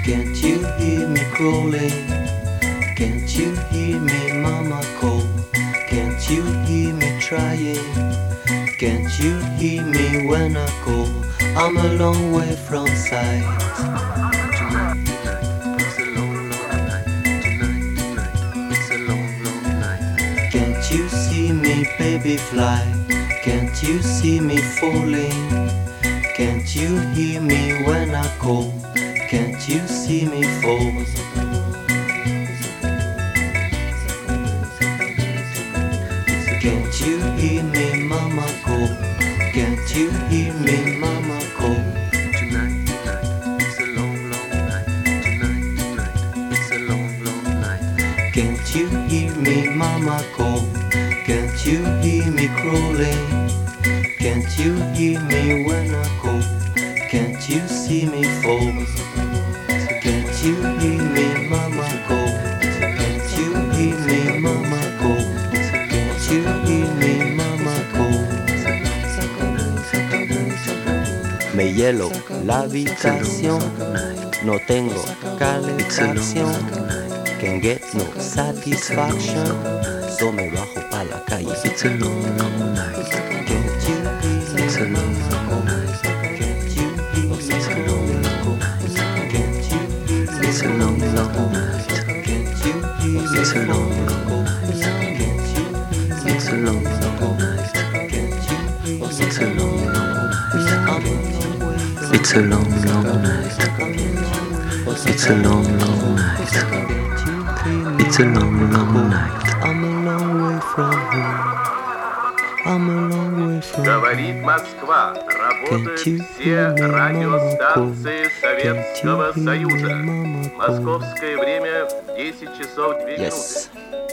Can't you hear me crawling? Can't you hear me, mama call? Can't you hear me trying? Can't you hear me when I call? I'm a long way from sight. Tonight, it's a long, long night. Tonight, it's a long, long night. Can't you see me, baby, fly? Can't you see me falling? Can't you hear me when I call? Can't you see me fall? Can't you hear me, mama call? Can't you hear me, mama call? Tonight, it's a long, long night. Tonight, it's a long, long night. Can't you hear me, mama call? Can't you hear me crawling? Can't you hear me when I call? Can't you see me fall? Can't you hear me, mama call? Can't you hear me, mama call? Can't you hear me, mama call? Me hielo la habitación, no tengo calefacción. Can't get no satisfaction, so me bajo pa' la calle. It's a long, long night. Can't you hear me? It's a long, long night. Can't you hear me? It's a long, long night. Can't you hear me? It's a long, long night. Can't you hear me? It's a long, long night. Can't you hear me? It's a long, long night. Can't you hear me? It's a long, long night. It's a long, long night. It's a long, long night. It's a long, long night. I'm a long way from home. I'm a long way from home. Говорит Москва. Работают все радиостанции Советского Союза. Московское время 10 часов 2 минуты.